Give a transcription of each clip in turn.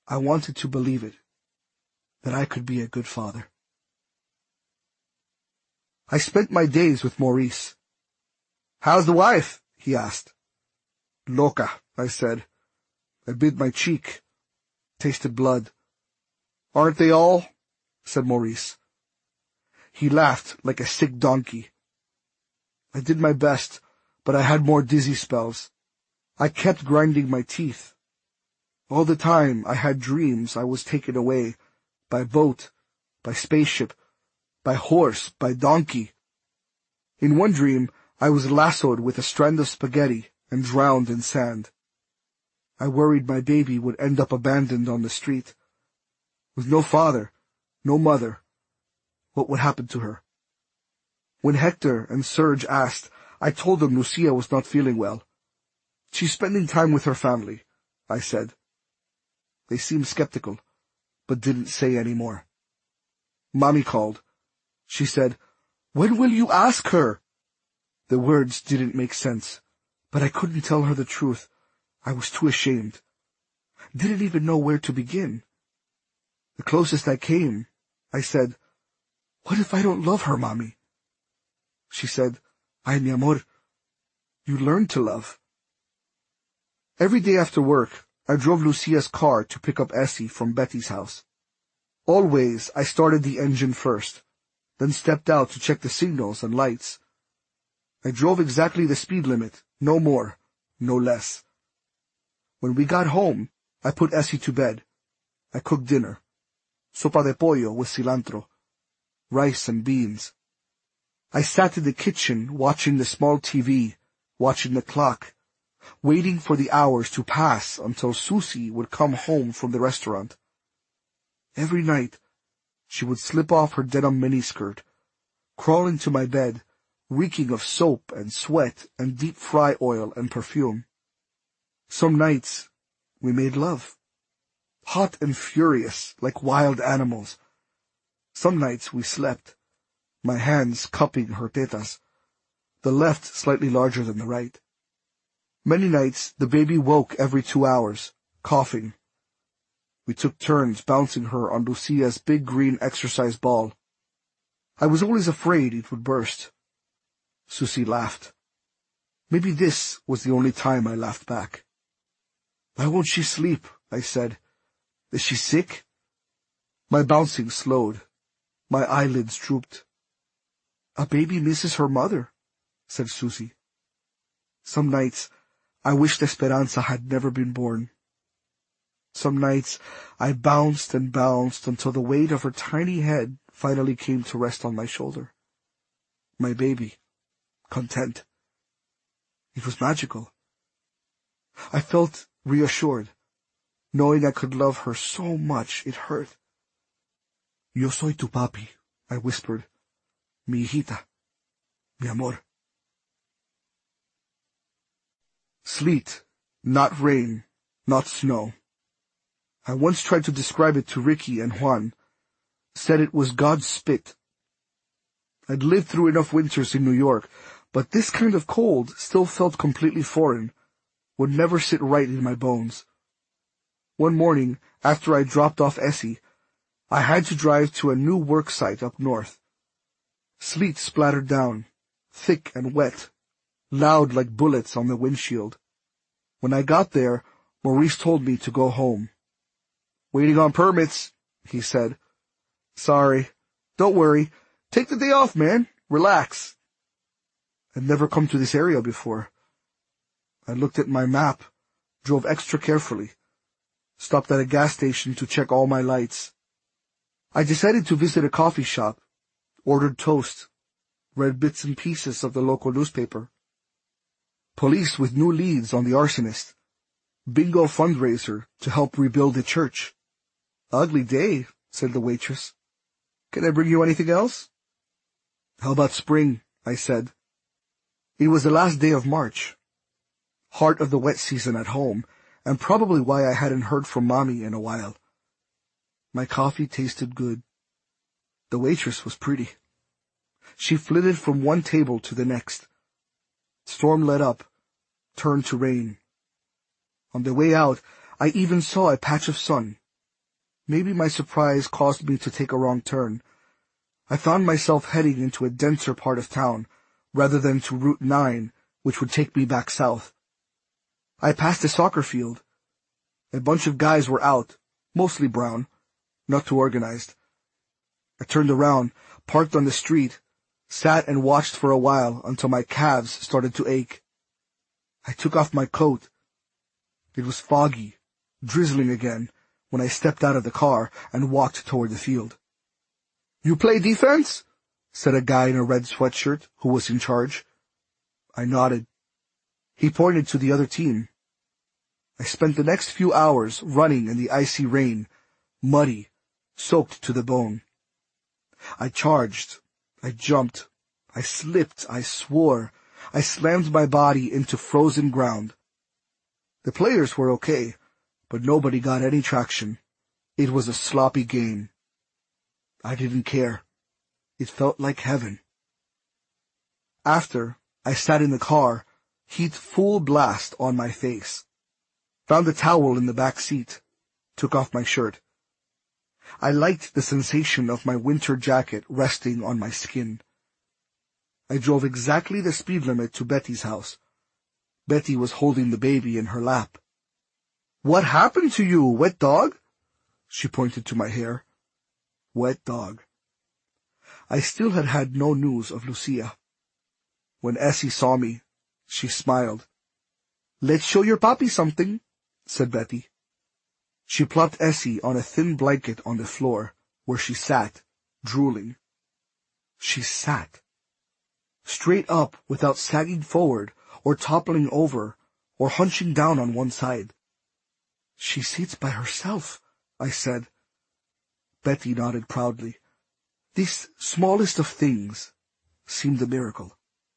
I wanted to believe it, that I could be a good father. I spent my days with Maurice. "How's the wife?" he asked. "Loca," I said. I bit my cheek. Tasted blood. "Aren't they all?" said Maurice. He laughed like a sick donkey. I did my best, but I had more dizzy spells. I kept grinding my teeth. All the time I had dreams I was taken away, by boat, by spaceship, by horse, by donkey. In one dream, I was lassoed with a strand of spaghetti and drowned in sand. I worried my baby would end up abandoned on the street. With no father, no mother. What would happen to her? When Hector and Serge asked, I told them Lucia was not feeling well. "She's spending time with her family," I said. They seemed skeptical, but didn't say any more. Mommy called. She said, "When will you ask her?" The words didn't make sense, but I couldn't tell her the truth. I was too ashamed. Didn't even know where to begin. The closest I came, I said, "What if I don't love her, Mommy?" She said, "Ay, mi amor, you learn to love." Every day after work, I drove Lucia's car to pick up Essie from Betty's house. Always, I started the engine first, then stepped out to check the signals and lights. I drove exactly the speed limit, no more, no less. When we got home, I put Essie to bed. I cooked dinner. Sopa de pollo with cilantro, rice and beans. I sat in the kitchen watching the small TV, watching the clock, waiting for the hours to pass until Susie would come home from the restaurant. Every night, she would slip off her denim miniskirt, crawl into my bed, reeking of soap and sweat and deep fry oil and perfume. Some nights, we made love, hot and furious like wild animals. Some nights we slept, my hands cupping her tetas, the left slightly larger than the right. Many nights the baby woke every 2 hours, coughing. We took turns bouncing her on Lucia's big green exercise ball. I was always afraid it would burst. Susie laughed. Maybe this was the only time I laughed back. "Why won't she sleep?" I said. "Is she sick?" My bouncing slowed. My eyelids drooped. "A baby misses her mother," said Susie. Some nights, I wished Esperanza had never been born. Some nights, I bounced and bounced until the weight of her tiny head finally came to rest on my shoulder. My baby, content. It was magical. I felt reassured, knowing I could love her so much it hurt. "Yo soy tu papi," I whispered. "Mi hijita, mi amor." Sleet, not rain, not snow. I once tried to describe it to Ricky and Juan, said it was God's spit. I'd lived through enough winters in New York, but this kind of cold still felt completely foreign, would never sit right in my bones. One morning, after I dropped off Essie, I had to drive to a new work site up north. Sleet splattered down, thick and wet, loud like bullets on the windshield. When I got there, Maurice told me to go home. "Waiting on permits," he said. "Sorry. Don't worry. Take the day off, man. Relax." I'd never come to this area before. I looked at my map, drove extra carefully, stopped at a gas station to check all my lights. I decided to visit a coffee shop, ordered toast, read bits and pieces of the local newspaper. Police with new leads on the arsonist. Bingo fundraiser to help rebuild the church. "Ugly day," said the waitress. "Can I bring you anything else?" "How about spring?" I said. It was the last day of March. Heart of the wet season at home, and probably why I hadn't heard from Mommy in a while. My coffee tasted good. The waitress was pretty. She flitted from one table to the next. Storm let up, turned to rain. On the way out, I even saw a patch of sun, Maybe my surprise caused me to take a wrong turn. I found myself heading into a denser part of town, rather than to Route 9, which would take me back south. I passed a soccer field. A bunch of guys were out, mostly brown, not too organized. I turned around, parked on the street, sat and watched for a while until my calves started to ache. I took off my coat. It was foggy, drizzling again, when I stepped out of the car and walked toward the field. "You play defense?" said a guy in a red sweatshirt who was in charge. I nodded. He pointed to the other team. I spent the next few hours running in the icy rain, muddy, soaked to the bone. I charged, I jumped, I slipped, I swore, I slammed my body into frozen ground. The players were okay, but nobody got any traction. It was a sloppy game. I didn't care. It felt like heaven. After, I sat in the car, heat full blast on my face. Found a towel in the back seat, took off my shirt. I liked the sensation of my winter jacket resting on my skin. I drove exactly the speed limit to Betty's house. Betty was holding the baby in her lap. "What happened to you, wet dog?" She pointed to my hair. Wet dog. I still had had no news of Lucia. When Essie saw me, she smiled. "Let's show your papi something," said Betty. She plopped Essie on a thin blanket on the floor, where she sat, drooling. She sat. Straight up without sagging forward, or toppling over, or hunching down on one side. "She sits by herself," I said. Betty nodded proudly. This smallest of things seemed a miracle.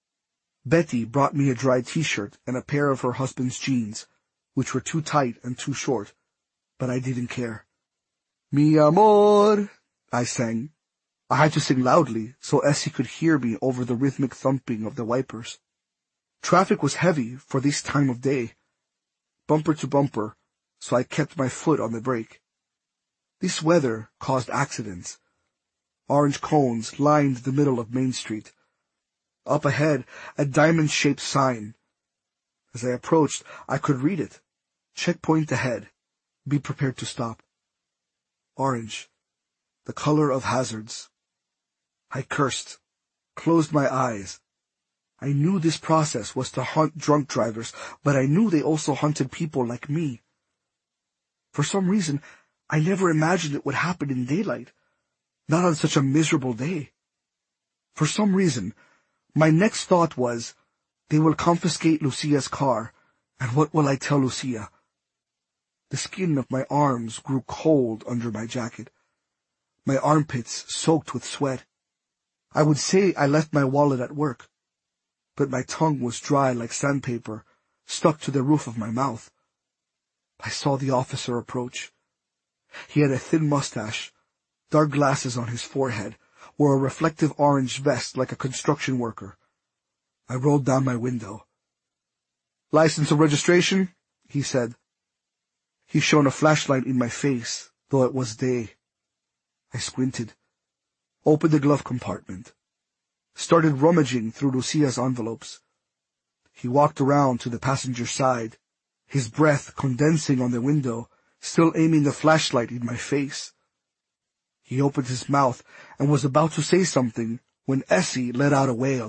Betty brought me a dry t-shirt and a pair of her husband's jeans, which were too tight and too short, but I didn't care. "Mi amor," I sang. I had to sing loudly so Essie could hear me over the rhythmic thumping of the wipers. Traffic was heavy for this time of day, bumper to bumper, so I kept my foot on the brake. This weather caused accidents. Orange cones lined the middle of Main Street. Up ahead, a diamond-shaped sign. As I approached, I could read it. Checkpoint ahead. Be prepared to stop. Orange, the color of hazards. I cursed, closed my eyes. I knew this process was to hunt drunk drivers, but I knew they also hunted people like me. For some reason, I never imagined it would happen in daylight, not on such a miserable day. For some reason, my next thought was, they will confiscate Lucia's car, and what will I tell Lucia? The skin of my arms grew cold under my jacket, my armpits soaked with sweat. I would say I left my wallet at work, but my tongue was dry like sandpaper, stuck to the roof of my mouth. I saw the officer approach. He had a thin mustache, dark glasses on his forehead, wore a reflective orange vest like a construction worker. I rolled down my window. "License and registration?" he said. He shone a flashlight in my face, though it was day. I squinted, opened the glove compartment, started rummaging through Lucia's envelopes. He walked around to the passenger side, his breath condensing on the window, still aiming the flashlight in my face. He opened his mouth and was about to say something when Essie let out a wail.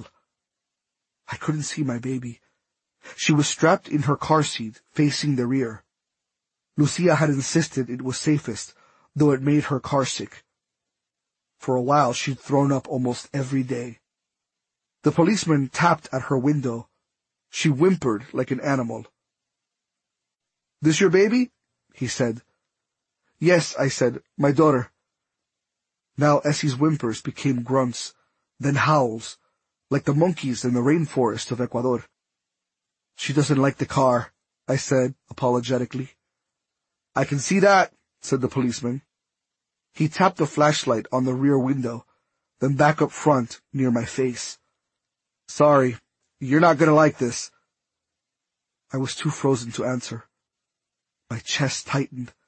I couldn't see my baby. She was strapped in her car seat, facing the rear. Lucia had insisted it was safest, though it made her car sick. For a while she'd thrown up almost every day. The policeman tapped at her window. She whimpered like an animal. "This your baby?" he said. "Yes," I said, "my daughter." Now Essie's whimpers became grunts, then howls, like the monkeys in the rainforest of Ecuador. "She doesn't like the car," I said apologetically. "I can see that," said the policeman. He tapped the flashlight on the rear window, then back up front near my face. "Sorry, you're not gonna like this." I was too frozen to answer. My chest tightened.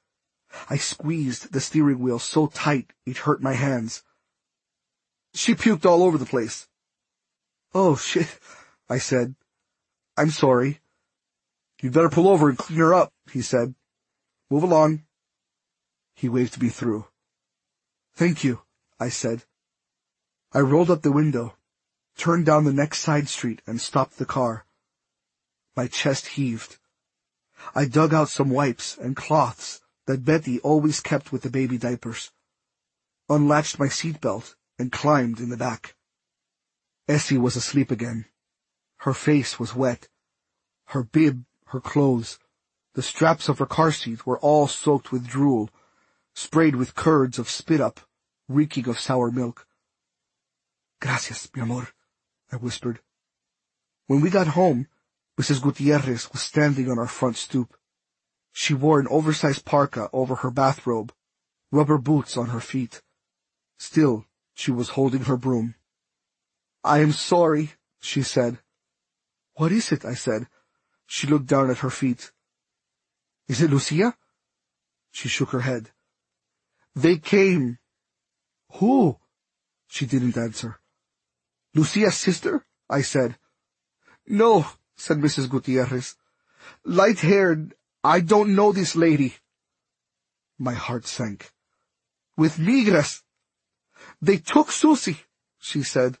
I squeezed the steering wheel so tight it hurt my hands. She puked all over the place. "Oh, shit," I said. "I'm sorry." "You'd better pull over and clean her up," he said. "Move along." He waved me through. "Thank you," I said. I rolled up the window, turned down the next side street, and stopped the car. My chest heaved. I dug out some wipes and cloths that Betty always kept with the baby diapers, unlatched my seatbelt, and climbed in the back. Essie was asleep again. Her face was wet. Her bib, her clothes, the straps of her car seat were all soaked with drool, sprayed with curds of spit-up, reeking of sour milk. "Gracias, mi amor," I whispered. When we got home, Mrs. Gutierrez was standing on our front stoop. She wore an oversized parka over her bathrobe, rubber boots on her feet. Still, she was holding her broom. "I am sorry," she said. "What is it?" I said. She looked down at her feet. "Is it Lucia?" She shook her head. "They came." "Who?" She didn't answer. "Lucia's sister?" I said. "No," said Mrs. Gutierrez. "Light-haired. I don't know this lady." My heart sank. "With migras. They took Susie," she said.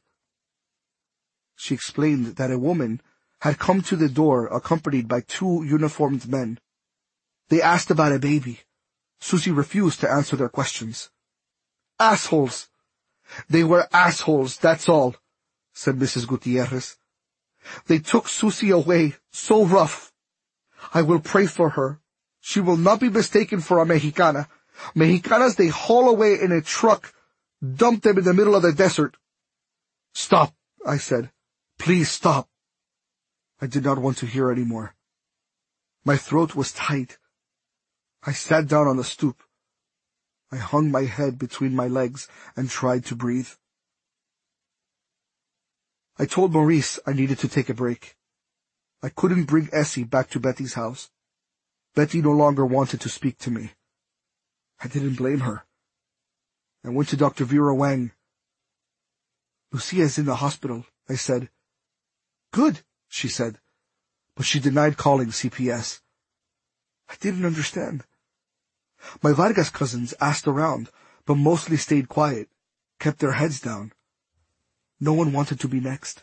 She explained that a woman had come to the door accompanied by 2 uniformed men. They asked about a baby. Susie refused to answer their questions. "Assholes. They were assholes, that's all," said Mrs. Gutierrez. "They took Susie away, so rough. I will pray for her. She will not be mistaken for a Mexicana. Mexicanas they haul away in a truck, dump them in the middle of the desert." "Stop," I said. "Please stop." I did not want to hear any more. My throat was tight. I sat down on the stoop. I hung my head between my legs and tried to breathe. I told Maurice I needed to take a break. I couldn't bring Essie back to Betty's house. Betty no longer wanted to speak to me. I didn't blame her. I went to Dr. Vera Wang. "Lucia is in the hospital," I said. "Good," she said, but she denied calling CPS. I didn't understand. My Vargas cousins asked around, but mostly stayed quiet, kept their heads down. No one wanted to be next.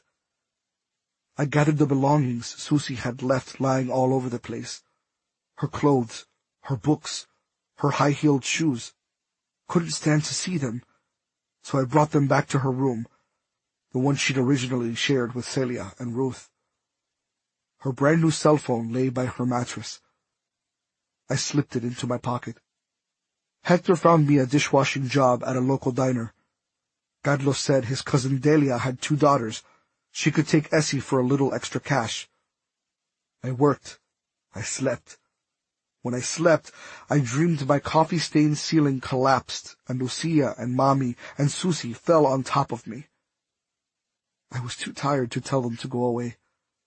I gathered the belongings Susie had left lying all over the place. Her clothes, her books, her high-heeled shoes. Couldn't stand to see them, so I brought them back to her room, the one she'd originally shared with Celia and Ruth. Her brand-new cell phone lay by her mattress. I slipped it into my pocket. Hector found me a dishwashing job at a local diner. Carlos said his cousin Delia had 2 daughters. She could take Essie for a little extra cash. I worked. I slept. When I slept, I dreamed my coffee-stained ceiling collapsed, and Lucia and Mommy and Susie fell on top of me. I was too tired to tell them to go away.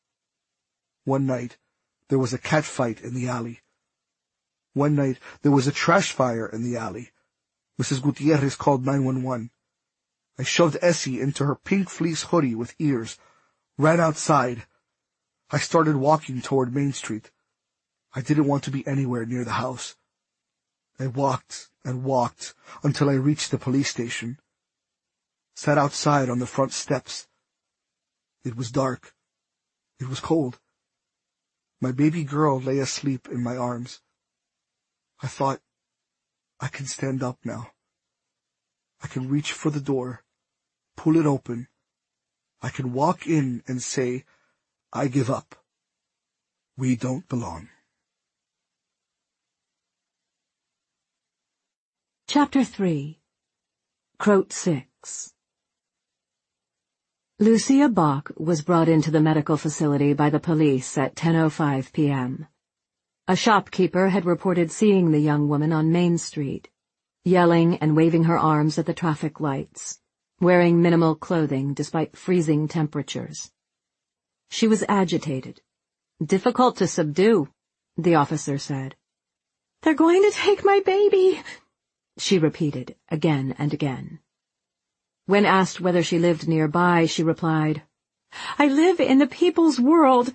One night, there was a cat fight in the alley. One night, there was a trash fire in the alley. Mrs. Gutierrez called 911. I shoved Essie into her pink fleece hoodie with ears, ran outside. I started walking toward Main Street. I didn't want to be anywhere near the house. I walked and walked until I reached the police station. Sat outside on the front steps. It was dark. It was cold. My baby girl lay asleep in my arms. I thought, I can stand up now. I can reach for the door, pull it open. I can walk in and say, I give up. We don't belong. Chapter 3. Croat 6. Lucia Bach was brought into the medical facility by the police at 10:05 p.m. A shopkeeper had reported seeing the young woman on Main Street, yelling and waving her arms at the traffic lights, wearing minimal clothing despite freezing temperatures. She was agitated. Difficult to subdue, the officer said. "They're going to take my baby," she repeated again and again. When asked whether she lived nearby, she replied, "I live in the people's world."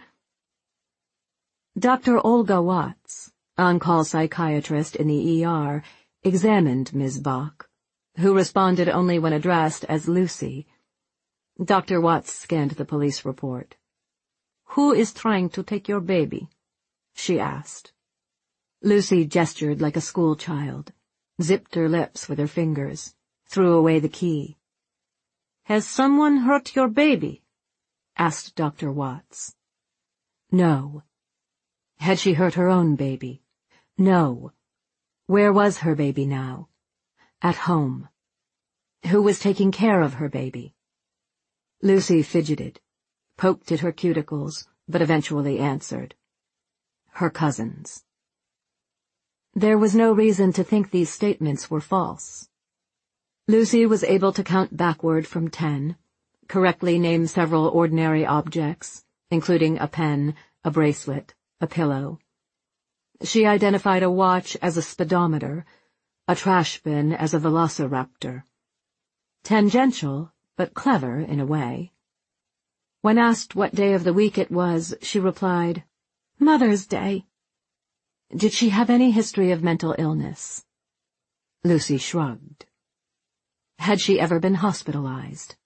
Dr. Olga Watts, on-call psychiatrist in the ER, examined Ms. Bach, who responded only when addressed as Lucy. Dr. Watts scanned the police report. "Who is trying to take your baby?" she asked. Lucy gestured like a schoolchild, zipped her lips with her fingers, threw away the key. "Has someone hurt your baby?" asked Dr. Watts. No. Had she hurt her own baby? No. Where was her baby now? At home. Who was taking care of her baby? Lucy fidgeted, poked at her cuticles, but eventually answered. Her cousins. There was no reason to think these statements were false. Lucy was able to count backward from 10, correctly name several ordinary objects, including a pen, a bracelet, a pillow. She identified a watch as a speedometer, a trash bin as a velociraptor. Tangential, but clever in a way. When asked what day of the week it was, she replied, "Mother's Day." Did she have any history of mental illness? Lucy shrugged. Had she ever been hospitalized?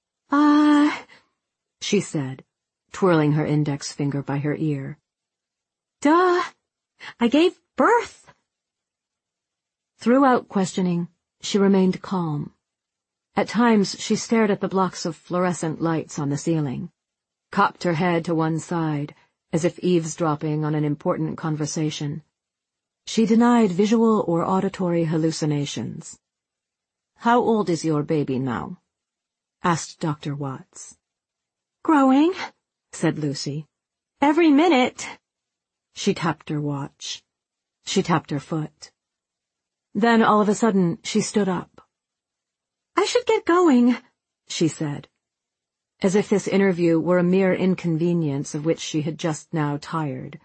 She said, twirling her index finger by her ear. Duh! I gave birth! Throughout questioning, she remained calm. At times she stared at the blocks of fluorescent lights on the ceiling, cocked her head to one side, as if eavesdropping on an important conversation. She denied visual or auditory hallucinations. "How old is your baby now?" asked Dr. Watts. "Growing," said Lucy. "Every minute." She tapped her watch. She tapped her foot. Then, all of a sudden, she stood up. "I should get going," she said, as if this interview were a mere inconvenience of which she had just now tired.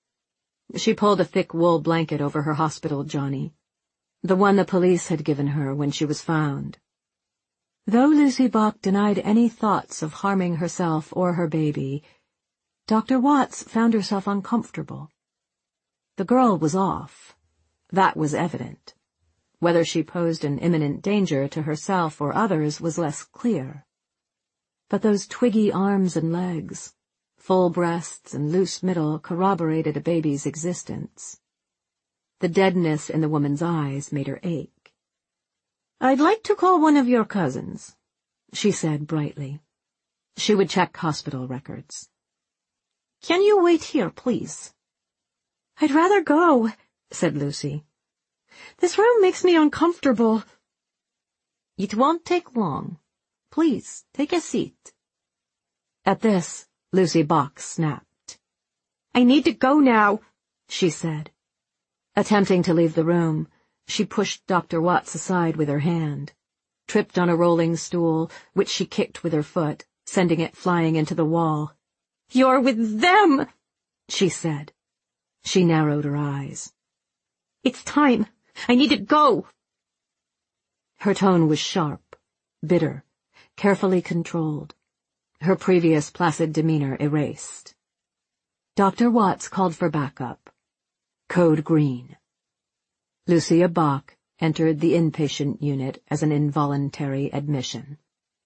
She pulled a thick wool blanket over her hospital Johnny, the one the police had given her when she was found. Though Lucy Bach denied any thoughts of harming herself or her baby, Dr. Watts found herself uncomfortable. The girl was off. That was evident. Whether she posed an imminent danger to herself or others was less clear. But those twiggy arms and legs, full breasts and loose middle corroborated a baby's existence. The deadness in the woman's eyes made her ache. "I'd like to call one of your cousins," she said brightly. She would check hospital records. "Can you wait here, please?" "I'd rather go," said Lucy. "This room makes me uncomfortable." "It won't take long. Please, take a seat." At this, Lucy Bach snapped. "I need to go now," she said. Attempting to leave the room, she pushed Dr. Watts aside with her hand, tripped on a rolling stool, which she kicked with her foot, sending it flying into the wall. "You're with them," she said. She narrowed her eyes. "It's time. I need to go." Her tone was sharp, bitter, carefully controlled, her previous placid demeanor erased. Dr. Watts called for backup. Code green. Lucia Bach entered the inpatient unit as an involuntary admission.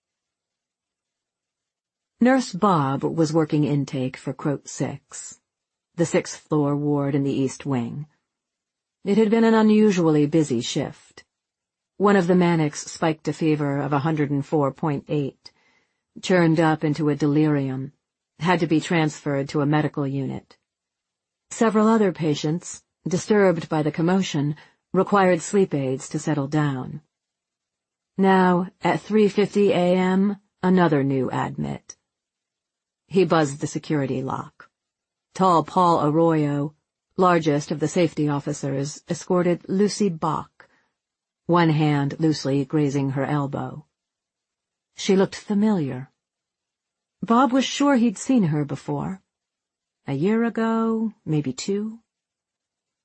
Nurse Bob was working intake for Croat 6, the 6th-floor ward in the East Wing. It had been an unusually busy shift. One of the manics spiked a fever of 104.8, churned up into a delirium, had to be transferred to a medical unit. Several other patients, disturbed by the commotion, required sleep aids to settle down. Now, at 3:50 a.m., another new admit. He buzzed the security lock. Tall Paul Arroyo, largest of the safety officers, escorted Lucy Bach, one hand loosely grazing her elbow. She looked familiar. Bob was sure he'd seen her before. A year ago, maybe 2.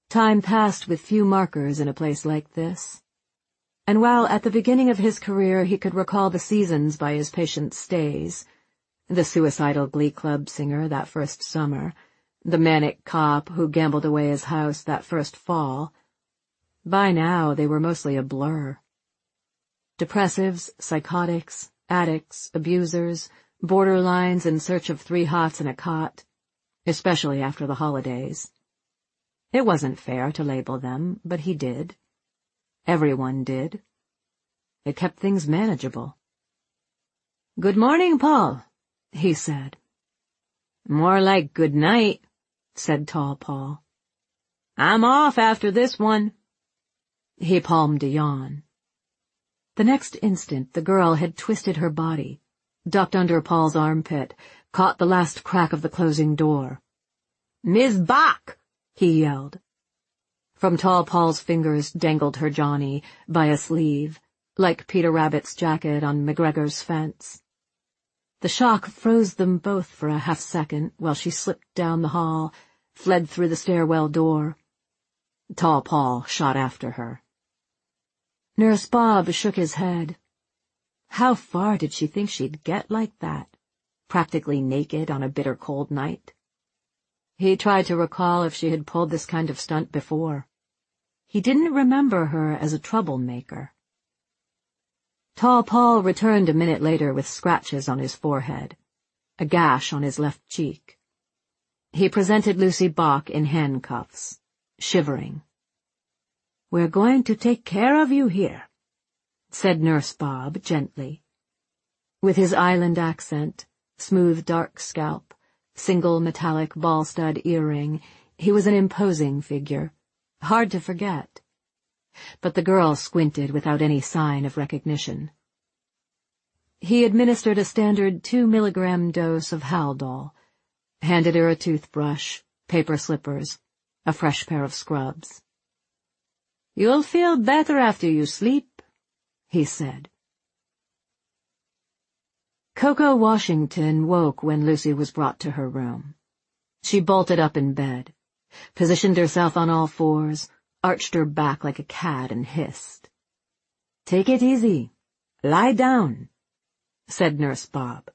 Time passed with few markers in a place like this. And while at the beginning of his career he could recall the seasons by his patient stays, the suicidal glee club singer that first summer, the manic cop who gambled away his house that first fall, by now they were mostly a blur. Depressives, psychotics, addicts, abusers, borderlines in search of 3 hots and a cot, especially after the holidays. It wasn't fair to label them, but he did. Everyone did. It kept things manageable. "Good morning, Paul," he said. "More like good night," said Tall Paul. "I'm off after this one." He palmed a yawn. The next instant the girl had twisted her body, ducked under Paul's armpit, caught the last crack of the closing door. "Miss Bach!" he yelled. From Tall Paul's fingers dangled her Johnny, by a sleeve, like Peter Rabbit's jacket on McGregor's fence. The shock froze them both for a half-second while she slipped down the hall, fled through the stairwell door. Tall Paul shot after her. Nurse Bob shook his head. How far did she think she'd get like that, practically naked on a bitter cold night? He tried to recall if she had pulled this kind of stunt before. He didn't remember her as a troublemaker. Tall Paul returned a minute later with scratches on his forehead, a gash on his left cheek. He presented Lucy Bach in handcuffs, shivering. "We're going to take care of you here," said Nurse Bob gently. With his island accent, smooth dark scalp, single metallic ball-stud earring, he was an imposing figure, hard to forget. But the girl squinted without any sign of recognition. He administered a standard 2-milligram dose of Haldol, handed her a toothbrush, paper slippers, a fresh pair of scrubs. "You'll feel better after you sleep," he said. Coco Washington woke when Lucy was brought to her room. She bolted up in bed, positioned herself on all fours, arched her back like a cat and hissed. "Take it easy. Lie down," said Nurse Bob.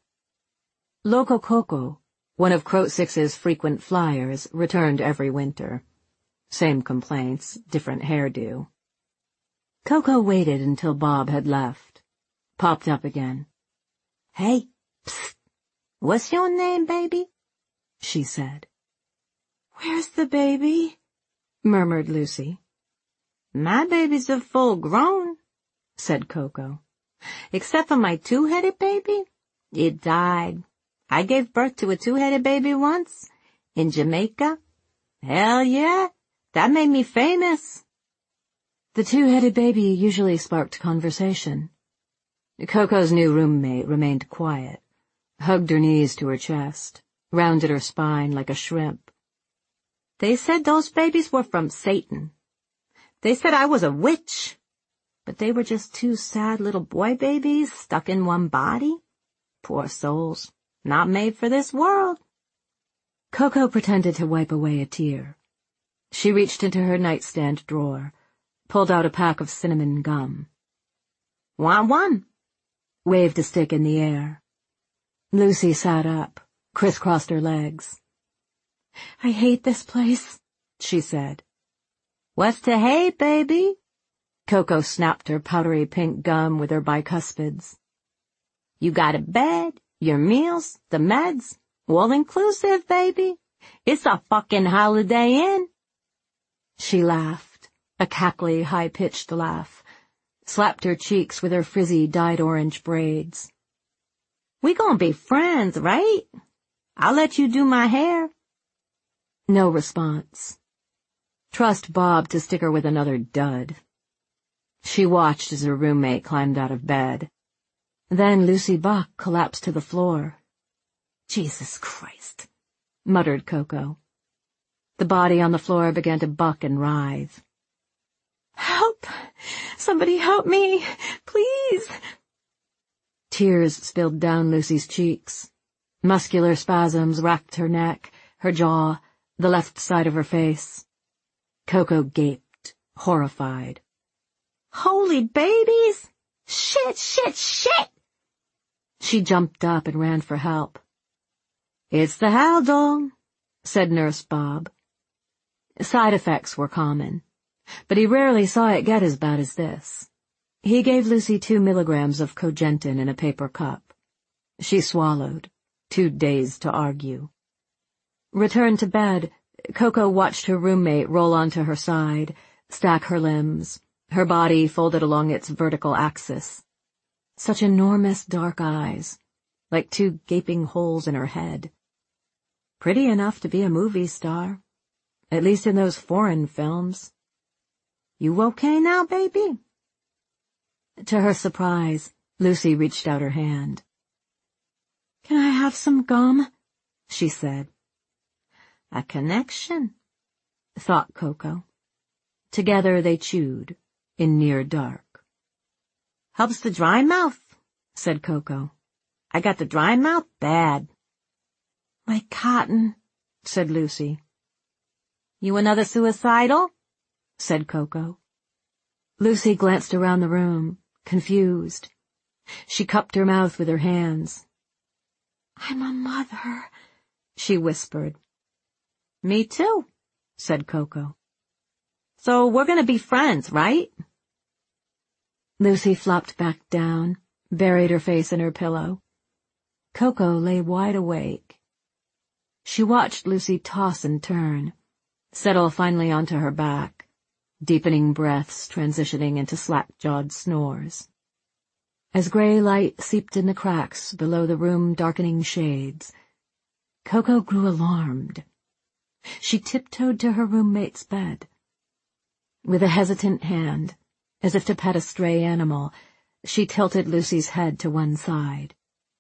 Loco Coco, one of Croat Six's frequent flyers, returned every winter. Same complaints, different hairdo. Coco waited until Bob had left, popped up again. "Hey, psst, what's your name, baby?" she said. "Where's the baby?" murmured Lucy. "My babies are full grown," said Coco. "Except for my 2-headed baby. It died. I gave birth to a 2-headed baby once, in Jamaica. Hell yeah, that made me famous." The 2-headed baby usually sparked conversation. Coco's new roommate remained quiet, hugged her knees to her chest, rounded her spine like a shrimp. "They said those babies were from Satan. They said I was a witch, but they were just 2 sad little boy babies stuck in one body. Poor souls, not made for this world." Coco pretended to wipe away a tear. She reached into her nightstand drawer, pulled out a pack of cinnamon gum. "Want one?" Waved a stick in the air. Lucy sat up, crisscrossed her legs. "I hate this place," she said. "What's to hate, baby?" Coco snapped her powdery pink gum with her bicuspids. "You got a bed, your meals, the meds, all inclusive, baby. It's a fucking Holiday Inn." She laughed, a cackly, high-pitched laugh, slapped her cheeks with her frizzy dyed orange braids. "We gonna be friends, right? I'll let you do my hair." No response. Trust Bob to stick her with another dud. She watched as her roommate climbed out of bed. Then Lucy Bach collapsed to the floor. "Jesus Christ," muttered Coco. The body on the floor began to buck and writhe. "Help! Somebody help me! Please!" Tears spilled down Lucy's cheeks. Muscular spasms racked her neck, her jaw, the left side of her face. Coco gaped, horrified. "Holy babies! Shit, shit, shit!" She jumped up and ran for help. "It's the Haldol," said Nurse Bob. Side effects were common, but he rarely saw it get as bad as this. He gave Lucy 2 milligrams of Cogentin in a paper cup. She swallowed, too dazed to argue. Returned to bed, Coco watched her roommate roll onto her side, stack her limbs, her body folded along its vertical axis. Such enormous dark eyes, like 2 gaping holes in her head. Pretty enough to be a movie star, at least in those foreign films. "You okay now, baby?" To her surprise, Lucy reached out her hand. "Can I have some gum?" she said. A connection, thought Coco. Together they chewed, in near dark. "Helps the dry mouth," said Coco. "I got the dry mouth bad." "Like cotton," said Lucy. "You another suicidal?" said Coco. Lucy glanced around the room, confused. She cupped her mouth with her hands. "I'm a mother," she whispered. "Me too," said Coco. "So we're gonna be friends, right?" Lucy flopped back down, buried her face in her pillow. Coco lay wide awake. She watched Lucy toss and turn, settle finally onto her back, deepening breaths transitioning into slack-jawed snores. As gray light seeped in the cracks below the room-darkening shades, Coco grew alarmed. She tiptoed to her roommate's bed. With a hesitant hand, as if to pet a stray animal, she tilted Lucy's head to one side.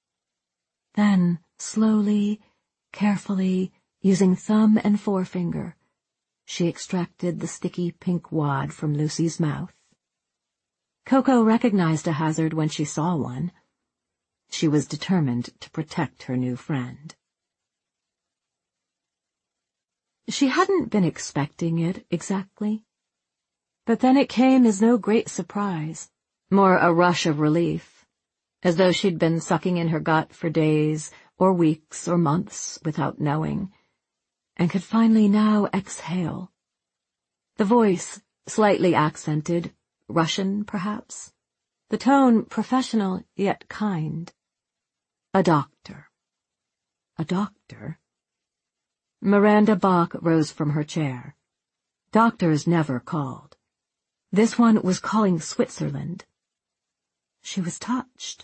Then, slowly, carefully, using thumb and forefinger, she extracted the sticky pink wad from Lucy's mouth. Coco recognized a hazard when she saw one. She was determined to protect her new friend. She hadn't been expecting it, exactly. But then it came as no great surprise, more a rush of relief, as though she'd been sucking in her gut for days, or weeks, or months, without knowing, and could finally now exhale. The voice, slightly accented, Russian, perhaps. The tone professional, yet kind. A doctor. A doctor? Miranda Bach rose from her chair. Doctors never called. This one was calling Switzerland. She was touched.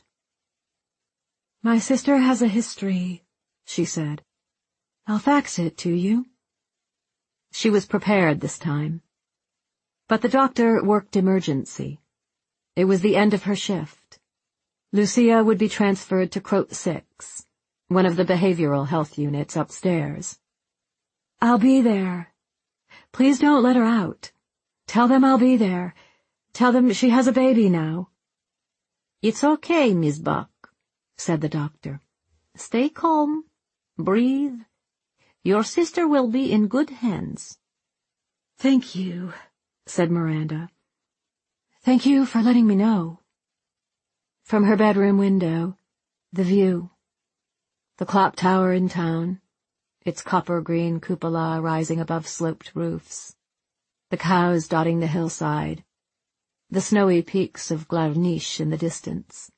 "My sister has a history," she said. "I'll fax it to you." She was prepared this time. But the doctor worked emergency. It was the end of her shift. Lucia would be transferred to Crote 6, one of the behavioral health units upstairs. "I'll be there. Please don't let her out. Tell them I'll be there. Tell them she has a baby now." "It's okay, Miss Buck," said the doctor. "Stay calm. Breathe. Your sister will be in good hands." "Thank you," said Miranda. "Thank you for letting me know." From her bedroom window, the view. The clock tower in town, its copper-green cupola rising above sloped roofs. The cows dotting the hillside. The snowy peaks of Glarniche in the distance.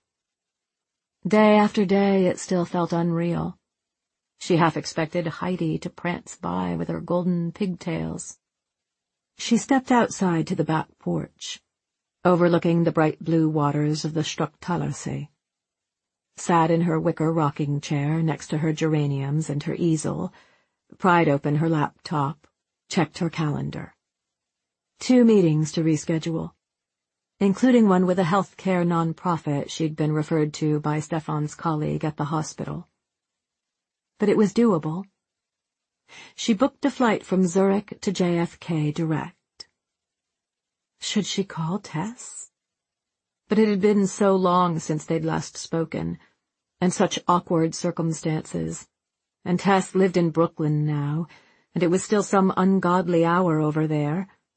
Day after day it still felt unreal. She half expected Heidi to prance by with her golden pigtails. She stepped outside to the back porch, overlooking the bright blue waters of the Struchtalersee. Sat in her wicker rocking chair next to her geraniums and her easel, pried open her laptop, checked her calendar. 2 meetings to reschedule, including one with a healthcare nonprofit she'd been referred to by Stefan's colleague at the hospital. But it was doable. She booked a flight from Zurich to JFK direct. Should she call Tess? But it had been so long since they'd last spoken, and such awkward circumstances, and Tess lived in Brooklyn now, and it was still some ungodly hour over there,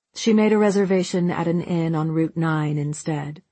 She made a reservation at an inn on Route 9 instead.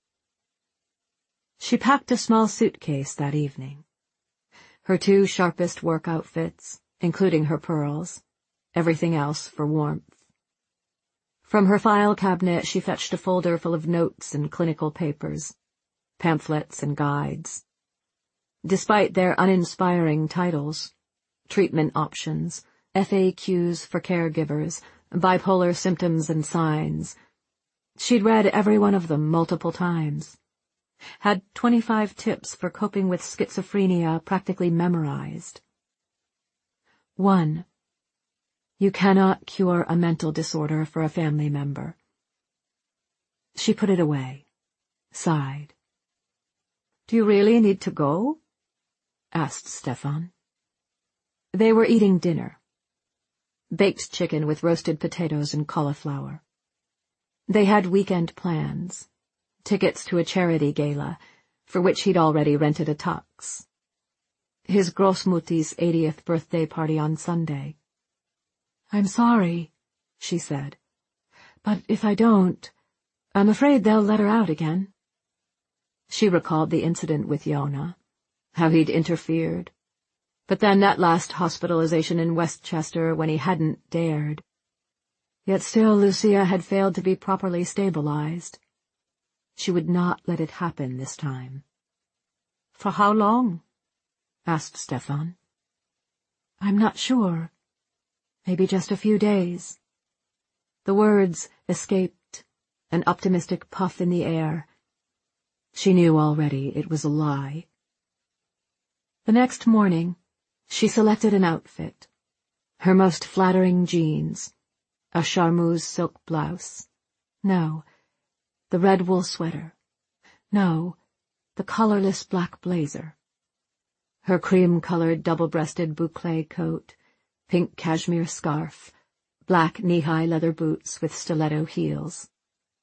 She packed a small suitcase that evening. Her 2 sharpest work outfits, including her pearls, everything else for warmth. From her file cabinet she fetched a folder full of notes and clinical papers, pamphlets and guides. Despite their uninspiring titles, treatment options, FAQs for caregivers, bipolar symptoms and signs, she'd read every one of them multiple times, had 25 tips for coping with schizophrenia practically memorized. 1. You cannot cure a mental disorder for a family member. She put it away, sighed. Do you really need to go? Asked Stefan. They were eating dinner. Baked chicken with roasted potatoes and cauliflower. They had weekend plans, tickets to a charity gala, for which he'd already rented a tux. His Grossmutti's 80th birthday party on Sunday. I'm sorry, she said, but if I don't, I'm afraid they'll let her out again. She recalled the incident with Yona, how he'd interfered, but then that last hospitalization in Westchester when he hadn't dared. Yet still Lucia had failed to be properly stabilized. She would not let it happen this time. For how long? Asked Stefan. I'm not sure. Maybe just a few days. The words escaped, an optimistic puff in the air. She knew already it was a lie. The next morning, she selected an outfit. Her most flattering jeans, a charmeuse silk blouse. No, the red wool sweater. No, the colorless black blazer. Her cream-colored double-breasted boucle coat, pink cashmere scarf, black knee-high leather boots with stiletto heels.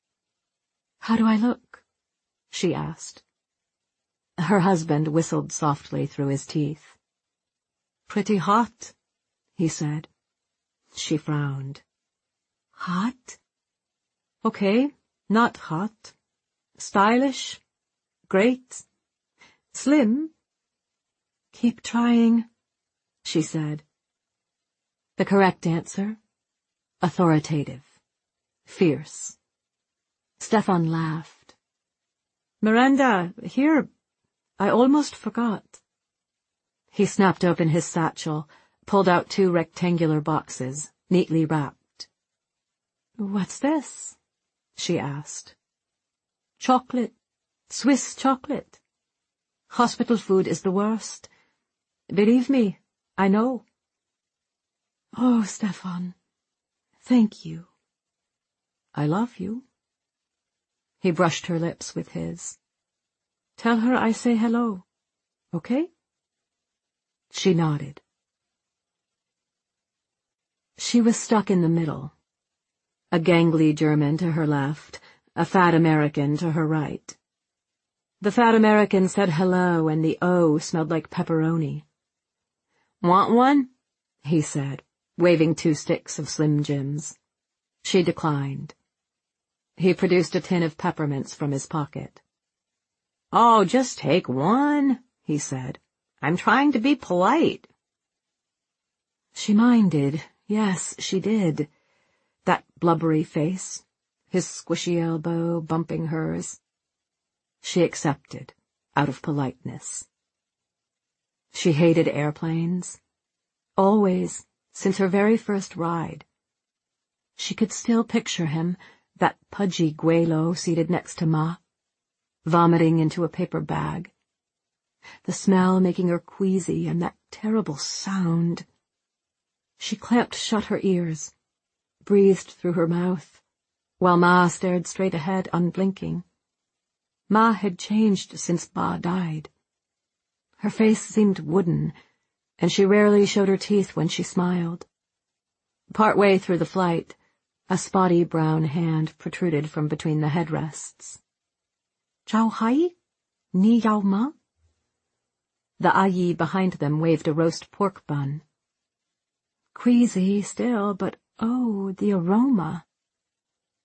How do I look? She asked. Her husband whistled softly through his teeth. Pretty hot, he said. She frowned. Hot? Okay, not hot. Stylish? Great. Slim? Keep trying, she said. The correct answer? Authoritative. Fierce. Stefan laughed. Miranda, here, I almost forgot. He snapped open his satchel, pulled out 2 rectangular boxes, neatly wrapped. What's this? She asked. Chocolate. Swiss chocolate. Hospital food is the worst. Believe me, I know. Oh, Stefan, thank you. I love you. He brushed her lips with his. Tell her I say hello, okay? She nodded. She was stuck in the middle. A gangly German to her left, a fat American to her right. The fat American said hello, and the O smelled like pepperoni. Want one? He said, waving 2 sticks of Slim Jims. She declined. He produced a tin of peppermints from his pocket. Oh, just take one, he said. I'm trying to be polite. She minded. Yes, she did. That blubbery face, his squishy elbow bumping hers. She accepted, out of politeness. She hated airplanes. Always, since her very first ride. She could still picture him, that pudgy Guelo seated next to Ma, vomiting into a paper bag. The smell making her queasy, and that terrible sound. She clamped shut her ears, breathed through her mouth, while Ma stared straight ahead, unblinking. Ma had changed since Ba died. Her face seemed wooden, and she rarely showed her teeth when she smiled. Partway through the flight, a spotty brown hand protruded from between the headrests. Zhao hai? Ni yao ma? The ayi behind them waved a roast pork bun. Queasy still, but oh, the aroma.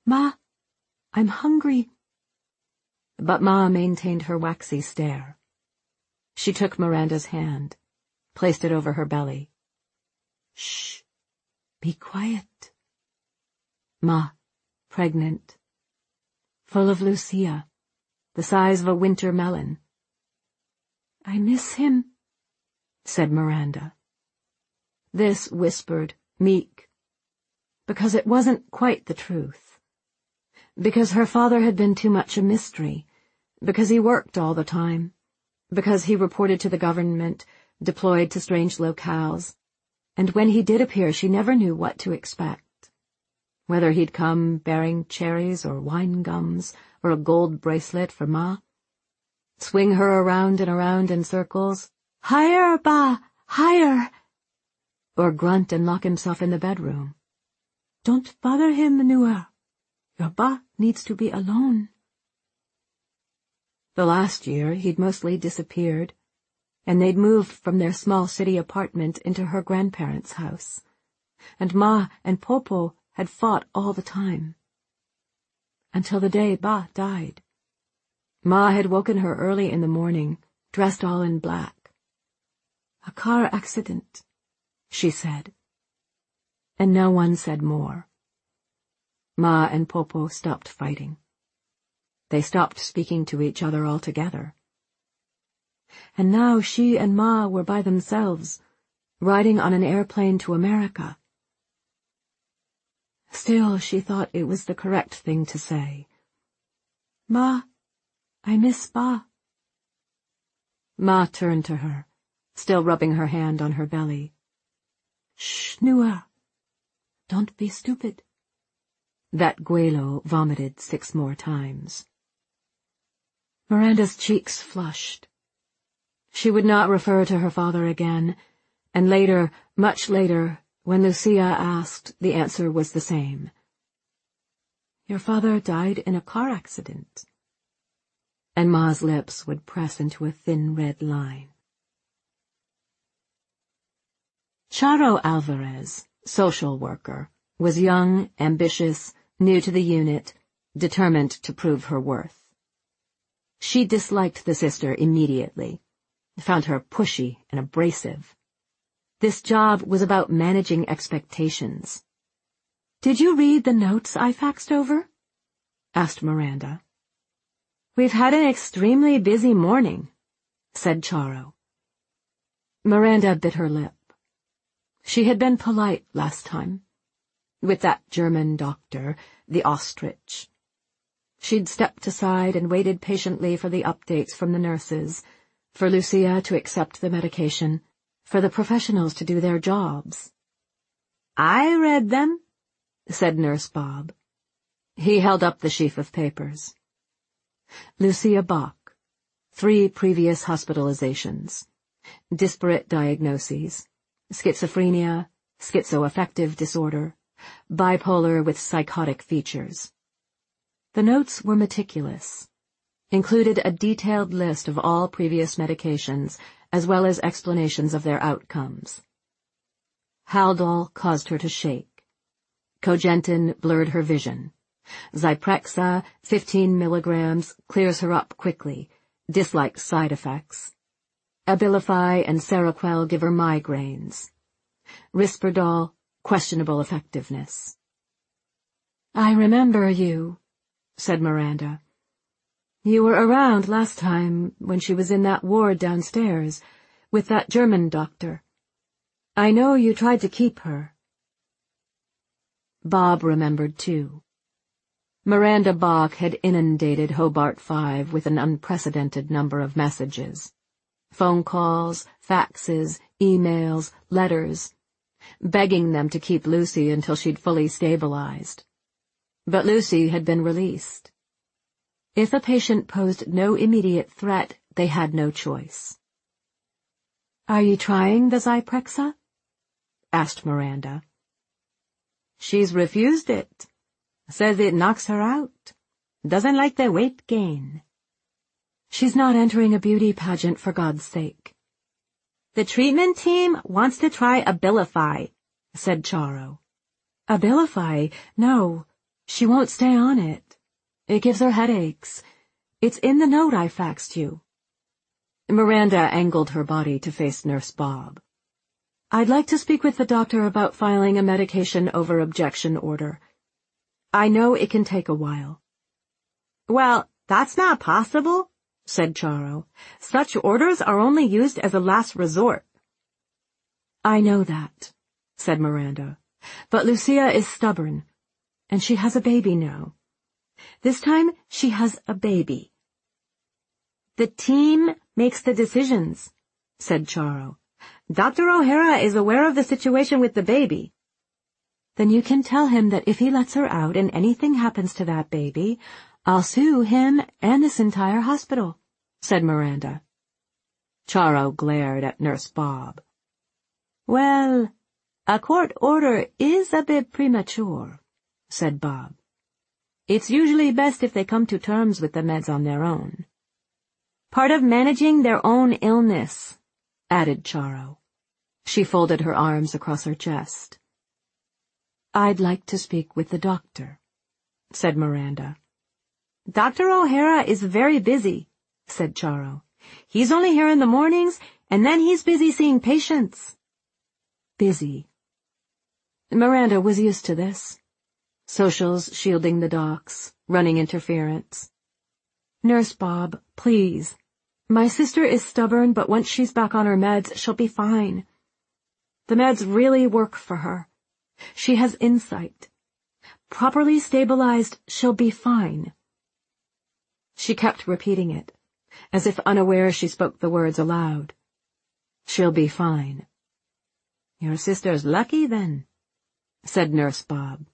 Ma, I'm hungry. But Ma maintained her waxy stare. She took Miranda's hand, placed it over her belly. Shh, be quiet. Ma, pregnant, full of Lucia, the size of a winter melon. I miss him, said Miranda. This whispered, meek, because it wasn't quite the truth. Because her father had been too much a mystery, because he worked all the time, because he reported to the government, deployed to strange locales, and when he did appear she never knew what to expect. Whether he'd come bearing cherries or wine gums or a gold bracelet for Ma. Swing her around and around in circles. Higher, Ba! Higher! Or grunt and lock himself in the bedroom. Don't bother him, Nua. Your Ba needs to be alone. The last year he'd mostly disappeared, and they'd moved from their small city apartment into her grandparents' house, and Ma and Popo had fought all the time. Until the day Ba died. Ma had woken her early in the morning, dressed all in black. A car accident, she said. And no one said more. Ma and Popo stopped fighting. They stopped speaking to each other altogether. And now she and Ma were by themselves, riding on an airplane to America. Still, she thought it was the correct thing to say. Ma, I miss Ba. Ma turned to her, still rubbing her hand on her belly. Shh, Nua. Don't be stupid. That Guelo vomited 6 more times. Miranda's cheeks flushed. She would not refer to her father again, and later, much later, when Lucia asked, the answer was the same. Your father died in a car accident. And Ma's lips would press into a thin red line. Charo Alvarez, social worker, was young, ambitious, new to the unit, determined to prove her worth. She disliked the sister immediately, found her pushy and abrasive. This job was about managing expectations. Did you read the notes I faxed over? Asked Miranda. We've had an extremely busy morning, said Charo. Miranda bit her lip. She had been polite last time, with that German doctor, the ostrich. She'd stepped aside and waited patiently for the updates from the nurses, for Lucia to accept the medication, for the professionals to do their jobs. I read them, said Nurse Bob. He held up the sheaf of papers. Lucia Bach, 3 previous hospitalizations, disparate diagnoses, schizophrenia, schizoaffective disorder, bipolar with psychotic features. The notes were meticulous, included a detailed list of all previous medications, as well as explanations of their outcomes. Haldol caused her to shake. Cogentin blurred her vision. Zyprexa, 15 milligrams, clears her up quickly, dislikes side effects. Abilify and Seroquel give her migraines. Risperdal, questionable effectiveness. I remember you, said Miranda. You were around last time when she was in that ward downstairs, with that German doctor. I know you tried to keep her. Bob remembered too. Miranda Bach had inundated Hobart 5 with an unprecedented number of messages. Phone calls, faxes, emails, letters, begging them to keep Lucy until she'd fully stabilized. But Lucy had been released. If a patient posed no immediate threat, they had no choice. Are you trying the Zyprexa? Asked Miranda. She's refused it. Says it knocks her out. Doesn't like the weight gain. She's not entering a beauty pageant, for God's sake. The treatment team wants to try Abilify, said Charo. Abilify? No. She won't stay on it. It gives her headaches. It's in the note I faxed you. Miranda angled her body to face Nurse Bob. I'd like to speak with the doctor about filing a medication over objection order. I know it can take a while. Well, that's not possible, said Charo. Such orders are only used as a last resort. I know that, said Miranda, but Lucia is stubborn, and she has a baby now. This time, she has a baby. The team makes the decisions, said Charo. Dr. O'Hara is aware of the situation with the baby. Then you can tell him that if he lets her out and anything happens to that baby, I'll sue him and this entire hospital, said Miranda. Charo glared at Nurse Bob. Well, a court order is a bit premature, said Bob. It's usually best if they come to terms with the meds on their own. Part of managing their own illness, added Charo. She folded her arms across her chest. I'd like to speak with the doctor, said Miranda. Dr. O'Hara is very busy, said Charo. He's only here in the mornings, and then he's busy seeing patients. Busy. Miranda was used to this. Socials shielding the docs, running interference. Nurse Bob, please. My sister is stubborn, but once she's back on her meds, she'll be fine. The meds really work for her. She has insight. Properly stabilized, she'll be fine. She kept repeating it, as if unaware she spoke the words aloud. She'll be fine. Your sister's lucky, then, said Nurse Bob.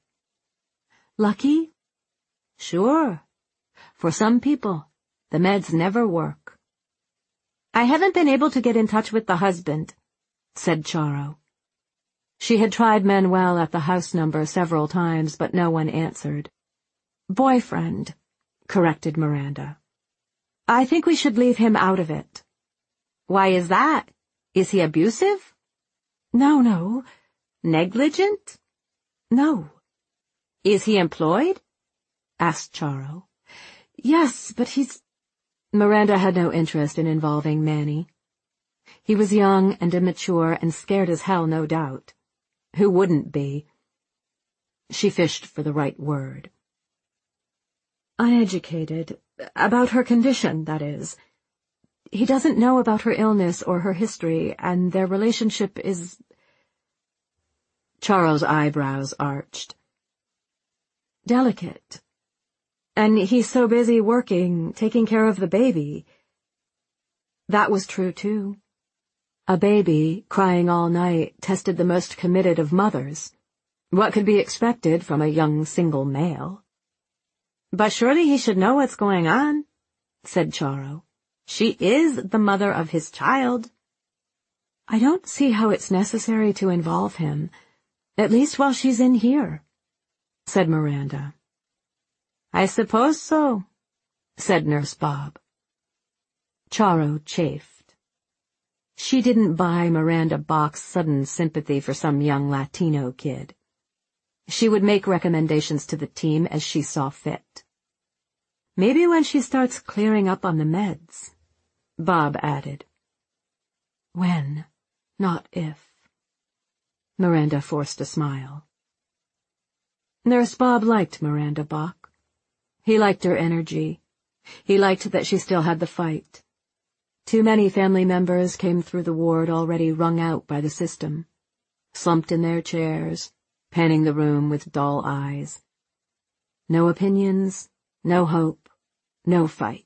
Lucky? Sure. For some people, the meds never work. I haven't been able to get in touch with the husband, said Charo. She had tried Manuel at the house number several times, but no one answered. Boyfriend, corrected Miranda. I think we should leave him out of it. Why is that? Is he abusive? No. Negligent? No. Is he employed? Asked Charo. Yes, but he's... Miranda had no interest in involving Manny. He was young and immature and scared as hell, no doubt. Who wouldn't be? She fished for the right word. Uneducated. About her condition, that is. He doesn't know about her illness or her history, and their relationship is... Charo's eyebrows arched. Delicate. And he's so busy working, taking care of the baby. That was true, too. A baby, crying all night, tested the most committed of mothers. What could be expected from a young single male? But surely he should know what's going on, said Charo. She is the mother of his child. I don't see how it's necessary to involve him, at least while she's in here, said Miranda. I suppose so, said Nurse Bob. Charo chafed. She didn't buy Miranda Bach's sudden sympathy for some young Latino kid. She would make recommendations to the team as she saw fit. Maybe when she starts clearing up on the meds, Bob added. When, not if. Miranda forced a smile. Nurse Bob liked Miranda Bach. He liked her energy. He liked that she still had the fight. Too many family members came through the ward already wrung out by the system, slumped in their chairs, panning the room with dull eyes. No opinions, no hope, no fight.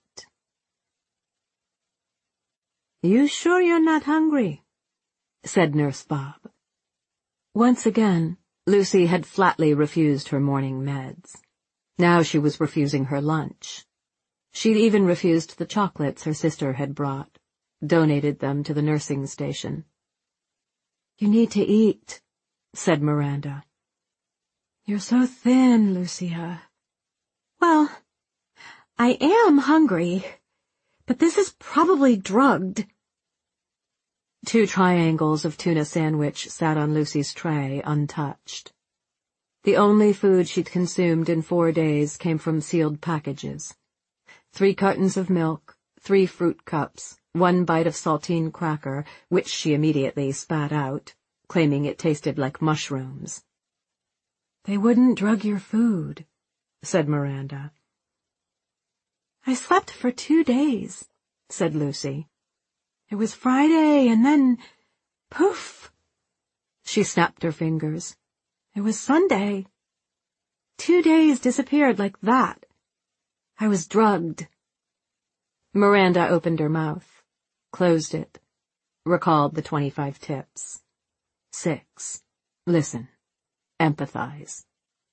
You sure you're not hungry? Said Nurse Bob. Once again, Lucy had flatly refused her morning meds. Now she was refusing her lunch. She'd even refused the chocolates her sister had brought, donated them to the nursing station. You need to eat, said Miranda. You're so thin, Lucia. Well, I am hungry, but this is probably drugged. 2 triangles of tuna sandwich sat on Lucy's tray, untouched. The only food she'd consumed in 4 days came from sealed packages. 3 cartons of milk, 3 fruit cups, 1 bite of saltine cracker, which she immediately spat out, claiming it tasted like mushrooms. "They wouldn't drug your food," said Miranda. "I slept for 2 days," said Lucy. "It was Friday, and then, poof!" She snapped her fingers. "It was Sunday. 2 days disappeared like that. I was drugged." Miranda opened her mouth, closed it, recalled the 25 tips. 6. Listen. Empathize.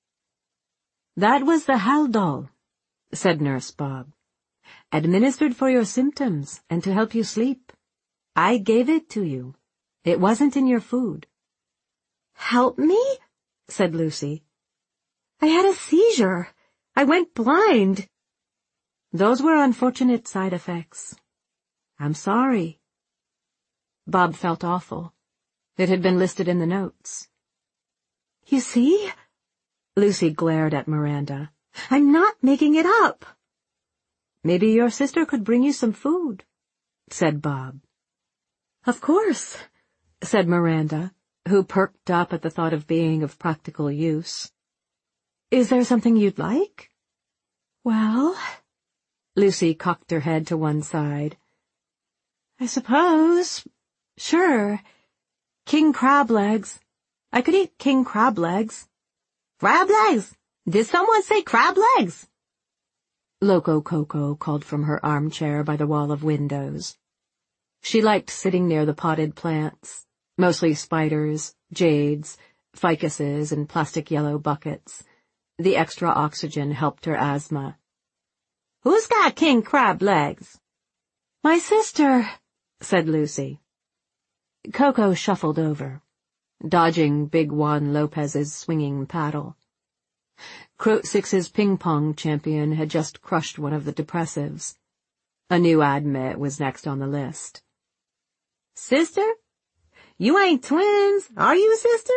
"That was the Haldol," said Nurse Bob. "Administered for your symptoms and to help you sleep. I gave it to you. It wasn't in your food." "Help me?" said Lucy. "I had a seizure. I went blind." "Those were unfortunate side effects. I'm sorry." Bob felt awful. It had been listed in the notes. "You see?" Lucy glared at Miranda. "I'm not making it up." "Maybe your sister could bring you some food," said Bob. "Of course," said Miranda, who perked up at the thought of being of practical use. "Is there something you'd like?" "Well," Lucy cocked her head to one side. "I suppose. Sure. King crab legs. I could eat king crab legs." "Crab legs? Did someone say crab legs?" Loco Coco called from her armchair by the wall of windows. She liked sitting near the potted plants, mostly spiders, jades, ficuses, and plastic yellow buckets. The extra oxygen helped her asthma. "Who's got king crab legs?" "My sister," said Lucy. Coco shuffled over, dodging Big Juan Lopez's swinging paddle. Croat Six's ping-pong champion had just crushed one of the depressives. A new admit was next on the list. "Sister? You ain't twins, are you, sister?"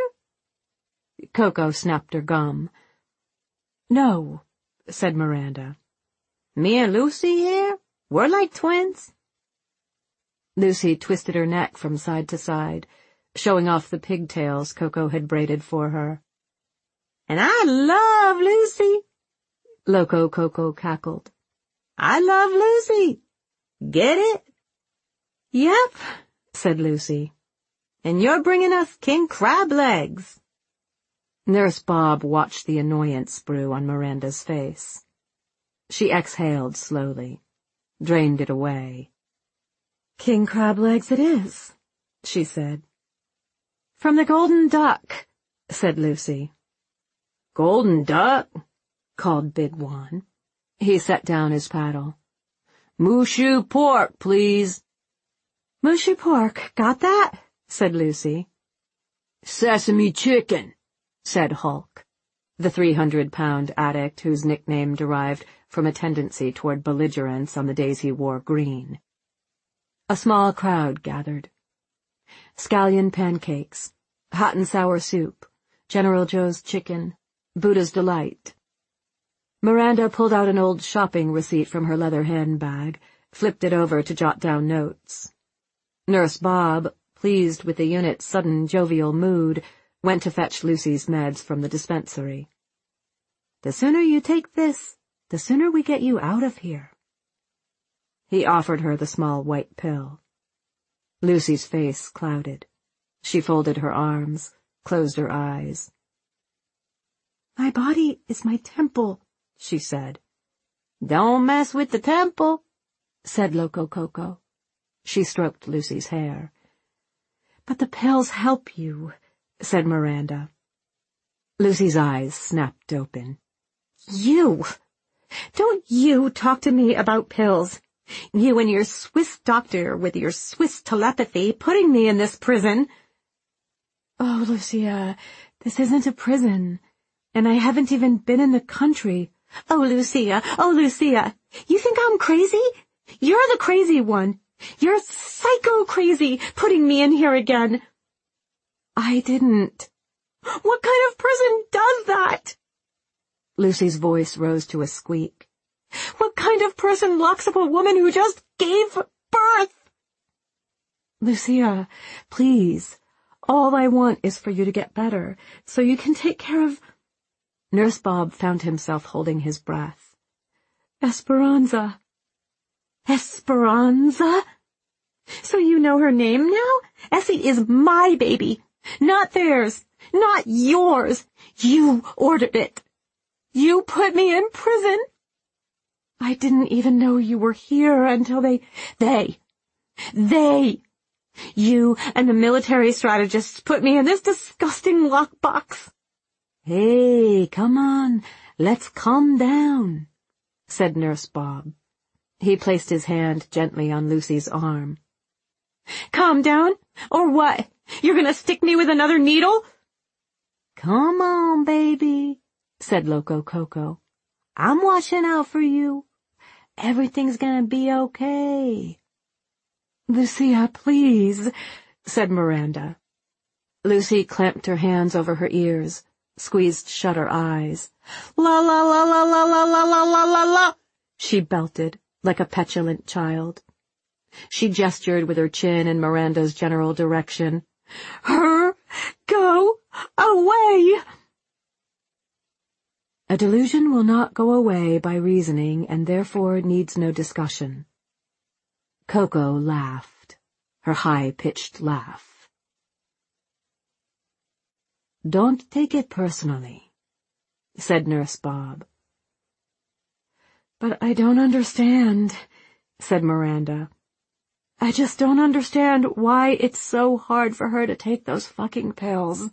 Coco snapped her gum. "No," said Miranda. "Me and Lucy here, we're like twins." Lucy twisted her neck from side to side, showing off the pigtails Coco had braided for her. "And I love Lucy," Loco Coco cackled. "I love Lucy. Get it?" "Yep," said Lucy. "And you're bringing us king crab legs." Nurse Bob watched the annoyance brew on Miranda's face. She exhaled slowly, drained it away. "King crab legs it is," she said. "From the Golden Duck," said Lucy. "Golden Duck?" called Big Juan. He set down his paddle. "Mushu pork, please." "Mushu pork, got that?" said Lucy. "Sesame chicken," said Hulk, the 300-pound addict whose nickname derived from a tendency toward belligerence on the days he wore green. A small crowd gathered. Scallion pancakes, hot and sour soup, General Joe's chicken, Buddha's delight. Miranda pulled out an old shopping receipt from her leather handbag, flipped it over to jot down notes. Nurse Bob, pleased with the unit's sudden jovial mood, went to fetch Lucy's meds from the dispensary. "The sooner you take this, the sooner we get you out of here." He offered her the small white pill. Lucy's face clouded. She folded her arms, closed her eyes. "My body is my temple," she said. "Don't mess with the temple," said Loco Coco. She stroked Lucy's hair. "But the pills help you," said Miranda. Lucy's eyes snapped open. "You! Don't you talk to me about pills. You and your Swiss doctor with your Swiss telepathy putting me in this prison." "Oh, Lucia, this isn't a prison, and I haven't even been in the country." Oh, Lucia, you think I'm crazy? You're the crazy one. You're psycho crazy putting me in here again." "I didn't," What kind of prison does that? Lucy's voice rose to a squeak. What kind of person locks up a woman who just gave birth? Lucia, please. All I want is for you to get better, so you can take care of... Nurse Bob found himself holding his breath. Esperanza. Esperanza? So you know her name now? Essie is my baby, not theirs, not yours. You ordered it. You put me in prison. I didn't even know you were here until they, you and the military strategists put me in this disgusting lockbox. Hey, come on, let's calm down, said Nurse Bob. He placed his hand gently on Lucy's arm. Calm down? Or what? You're gonna stick me with another needle? Come on, baby, said Loco Coco. I'm watching out for you. Everything's gonna be okay. Lucia, please, said Miranda. Lucy clamped her hands over her ears, squeezed shut her eyes. La la la la la la la la la la la, she belted like a petulant child. She gestured with her chin in Miranda's general direction. Her, go away! A delusion will not go away by reasoning and therefore needs no discussion. Coco laughed, her high-pitched laugh. Don't take it personally, said Nurse Bob. But I don't understand, said Miranda. I just don't understand why it's so hard for her to take those fucking pills.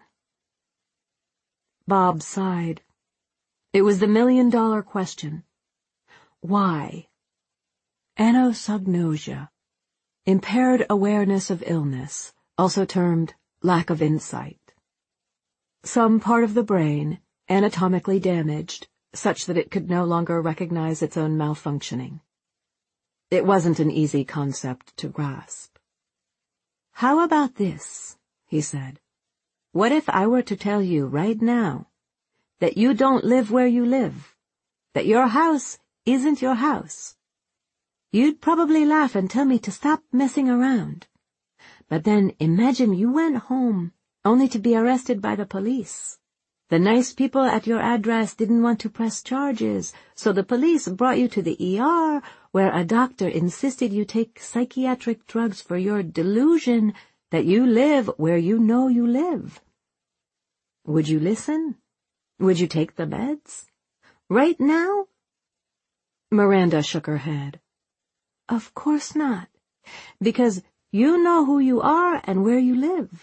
Bob sighed. It was the million-dollar question. Why? Anosognosia, impaired awareness of illness, also termed lack of insight. Some part of the brain, anatomically damaged, such that it could no longer recognize its own malfunctioning. It wasn't an easy concept to grasp. How about this, he said. What if I were to tell you right now that you don't live where you live, that your house isn't your house? You'd probably laugh and tell me to stop messing around. But then imagine you went home only to be arrested by the police. The nice people at your address didn't want to press charges, so the police brought you to the ER, where a doctor insisted you take psychiatric drugs for your delusion that you live where you know you live. Would you listen? Would you take the meds? Right now? Miranda shook her head. Of course not, because you know who you are and where you live.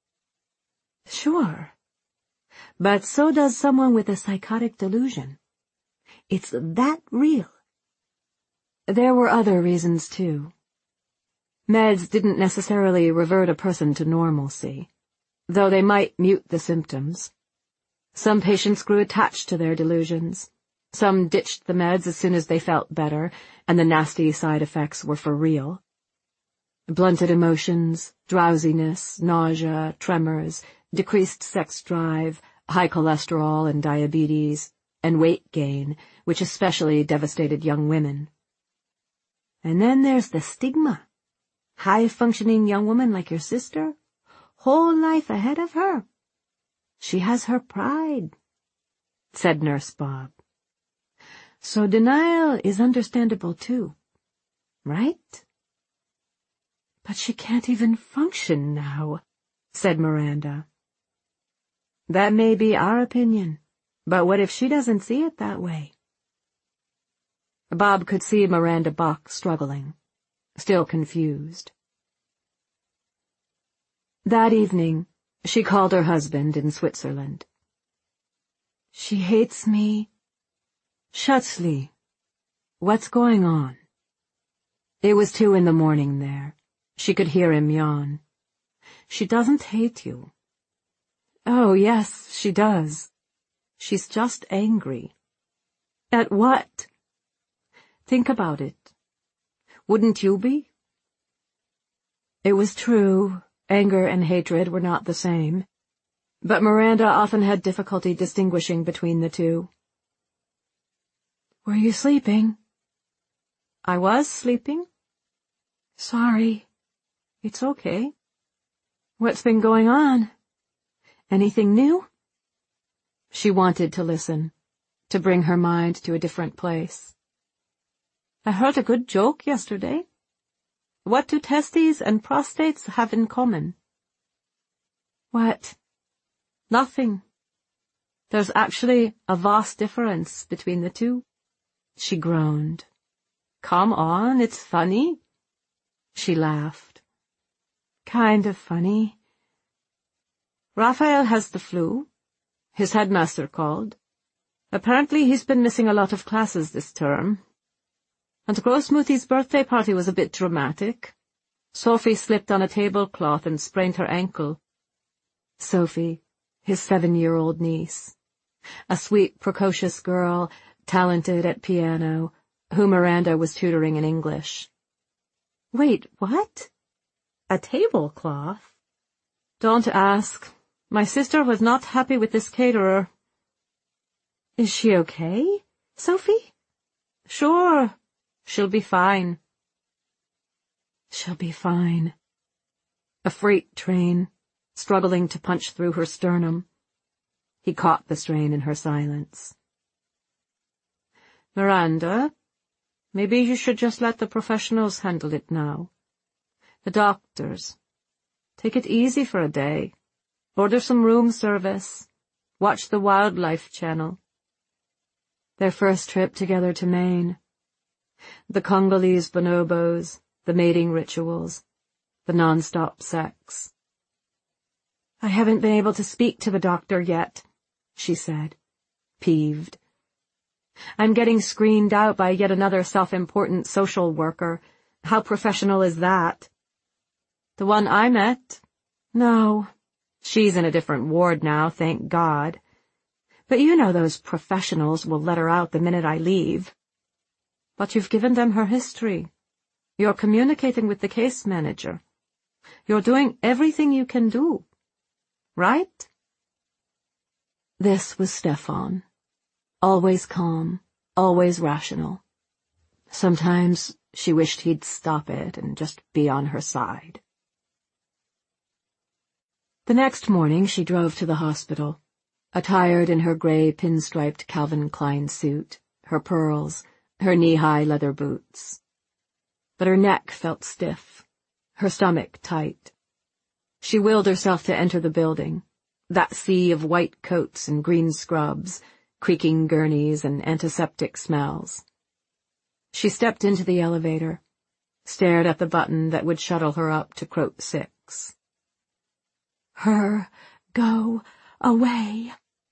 Sure. But so does someone with a psychotic delusion. It's that real. There were other reasons, too. Meds didn't necessarily revert a person to normalcy, though they might mute the symptoms. Some patients grew attached to their delusions. Some ditched the meds as soon as they felt better, and the nasty side effects were for real. Blunted emotions, drowsiness, nausea, tremors, decreased sex drive, high cholesterol and diabetes, and weight gain, which especially devastated young women. And then there's the stigma. High-functioning young woman like your sister, whole life ahead of her. She has her pride, said Nurse Bob. So denial is understandable too, right? But she can't even function now, said Miranda. That may be our opinion, but what if she doesn't see it that way? Bob could see Miranda Bach struggling, still confused. That evening, she called her husband in Switzerland. She hates me. Schutzli, what's going on? It was 2 a.m. there. She could hear him yawn. She doesn't hate you. Oh, yes, she does. She's just angry. At what? Think about it. Wouldn't you be? It was true. Anger and hatred were not the same. but Miranda often had difficulty distinguishing between the two. "Were you sleeping?" "I was sleeping." "Sorry." "It's okay." "What's been going on? Anything new?" She wanted to listen, to bring her mind to a different place. "I heard a good joke yesterday. What do testes and prostates have in common?" "What?" "Nothing. There's actually a vast difference between the two." She groaned. "Come on, it's funny." She laughed. "Kind of funny. Raphael has the flu. His headmaster called. Apparently he's been missing a lot of classes this term. And Grossmuthi's birthday party was a bit dramatic. Sophie slipped on a tablecloth and sprained her ankle." Sophie, his 7-year-old niece. A sweet, precocious girl, talented at piano, whom Miranda was tutoring in English. "Wait, what? A tablecloth?" "Don't ask. My sister was not happy with this caterer." "Is she okay, Sophie?" "Sure. She'll be fine." She'll be fine. A freight train, struggling to punch through her sternum. He caught the strain in her silence. "Miranda, maybe you should just let the professionals handle it now. The doctors. Take it easy for a day. Order some room service. Watch the Wildlife Channel." Their first trip together to Maine. The Congolese bonobos, the mating rituals, the non-stop sex. "I haven't been able to speak to the doctor yet," she said, peeved. "I'm getting screened out by yet another self-important social worker. How professional is that?" "The one I met?" "No. She's in a different ward now, thank God. But you know those professionals will let her out the minute I leave." "But you've given them her history. You're communicating with the case manager. You're doing everything you can do. Right?" This was Stefan. Always calm, always rational. Sometimes she wished he'd stop it and just be on her side. The next morning she drove to the hospital, attired in her gray pinstriped Calvin Klein suit, her pearls, her knee-high leather boots. But her neck felt stiff, her stomach tight. She willed herself to enter the building, that sea of white coats and green scrubs, creaking gurneys and antiseptic smells. She stepped into the elevator, stared at the button that would shuttle her up to Croat 6. Her go away.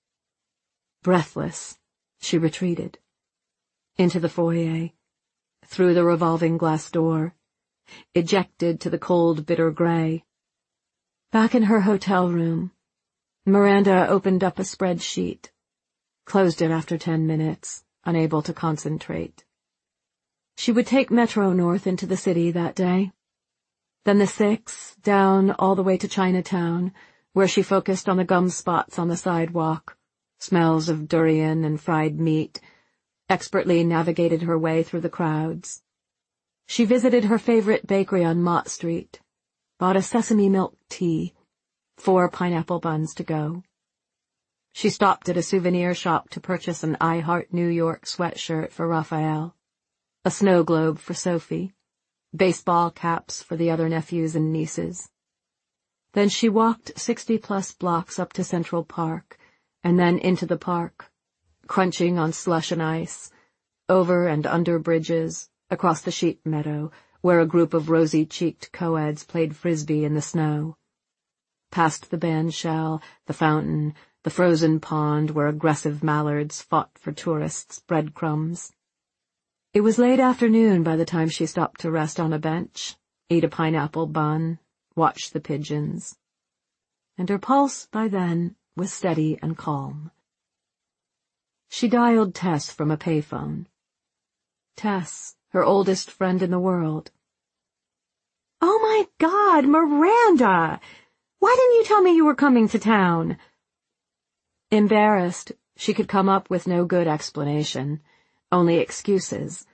Breathless, she retreated. Into the foyer, through the revolving glass door, ejected to the cold, bitter gray. Back in her hotel room, Miranda opened up a spreadsheet, closed it after 10 minutes, unable to concentrate. She would take Metro North into the city that day. Then the 6, down all the way to Chinatown, where she focused on the gum spots on the sidewalk, smells of durian and fried meat, expertly navigated her way through the crowds. She visited her favorite bakery on Mott Street, bought a sesame milk tea, 4 pineapple buns to go. She stopped at a souvenir shop to purchase an I Heart New York sweatshirt for Raphael, a snow globe for Sophie, baseball caps for the other nephews and nieces. Then she walked 60-plus blocks up to Central Park, and then into the park, crunching on slush and ice, over and under bridges, across the sheep meadow, where a group of rosy-cheeked co-eds played frisbee in the snow. Past the bandshell, the fountain, the frozen pond where aggressive mallards fought for tourists' breadcrumbs. It was late afternoon by the time she stopped to rest on a bench, eat a pineapple bun, watch the pigeons. And her pulse, by then, was steady and calm. She dialed Tess from a payphone. Tess, her oldest friend in the world. "Oh my God, Miranda! Why didn't you tell me you were coming to town?" Embarrassed, she could come up with no good explanation, only excuses,